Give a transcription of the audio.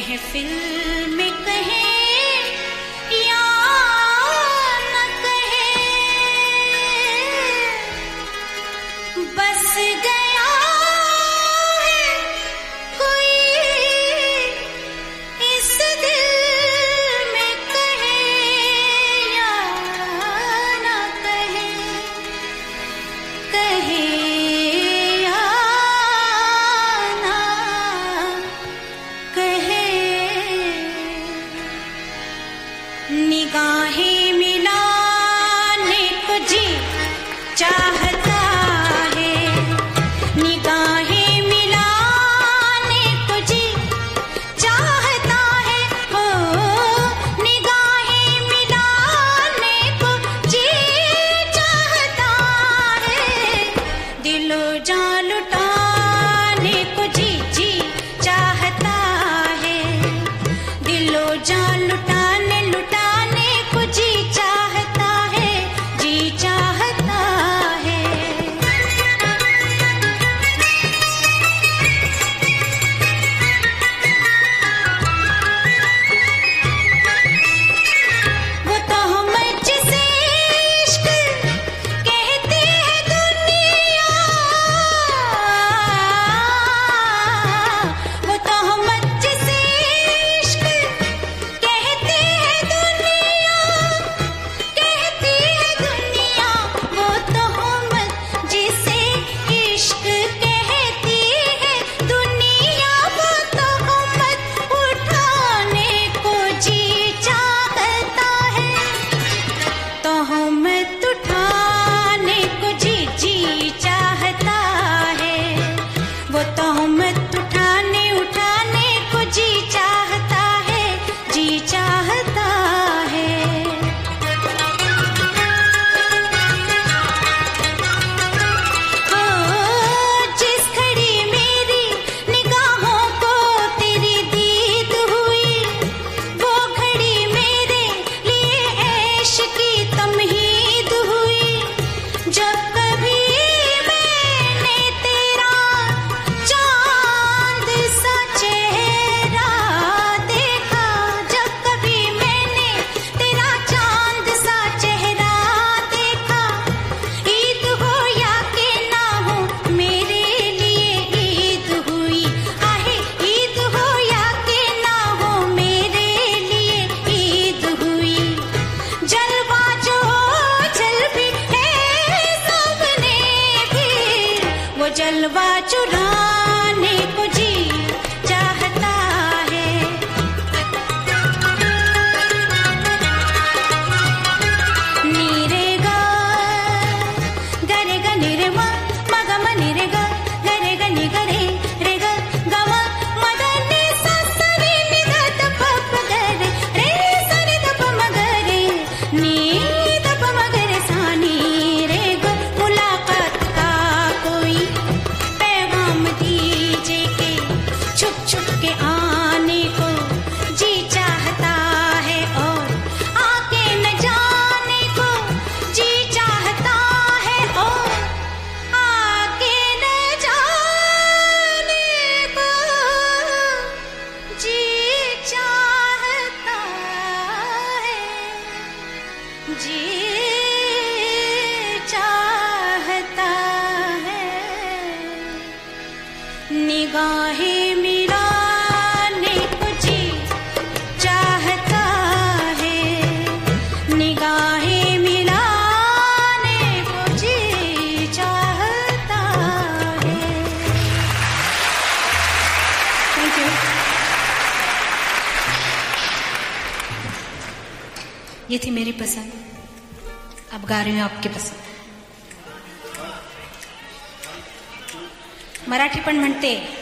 महफिल में कहे या न कहे, बस गया है कोई इस दिल में कहे या न कहे, कहे या न कहे। निगाहें मिलाने को जी चाहता है, निगाहें मिलाने को जी चाहता है, हो निगाहें मिलाने को जी चाहता है, दिलो जान लुटाने को जी जी चाहता है, दिलो जान लुटाने लुटाने को जी चाहता है, जी चाहता है। वो तो हम जिसे इश्क कहती है दुनिया, वो तो हम जिसे इश्क कहती है दुनिया, कहती है दुनिया, वो तो हम जिसे इश्क कहती है दुनिया, वो तो हम उठाने को जी चाहता है, तो हम उठाने को जी जी चाहता है, वो तो हम उठाने उठाने को जी चाहता है, जी चाहता है। हो जिस घड़ी मेरी निगाहों को तेरी दीद हुई, वो घड़ी मेरे लिए ऐश की तमहीद हुई, जब कभी मैंने तेरा चांद सा चेहरा देखा, जब कभी मैंने तेरा चांद सा चेहरा देखा, ईद हो या कि ना हो मेरे लिए ईद हुई, आहे ईद हो या कि ना हो मेरे लिए ईद हुई। जलवा जो जल भी है सबने भी, वो जलवा चुराने को जी चाहता है, नीरे गा गरे ग निरे मा मग म निरे ग गरे ग नि गरे रे ग ग म मद नि सा सा रे नि ध ध प प ग रे रे सा रे ध प म ग रे नि ध प म ग रे सा नि रे ग। मुलाकात का कोई पैगाम दीजिए के छुप छुप के आने को जी चाहता है, और आके न जाने को जी चाहता है, और आके न जाने को जी चाहता है, जी चाहता है। निगाहें मिलाने को जी चाहता है, निगाहें मिलाने को जी चाहता है। Thank you. ये थी मेरी पसंद, अब गा रही हूँ आपकी पसंद। मराठी पण म्हणते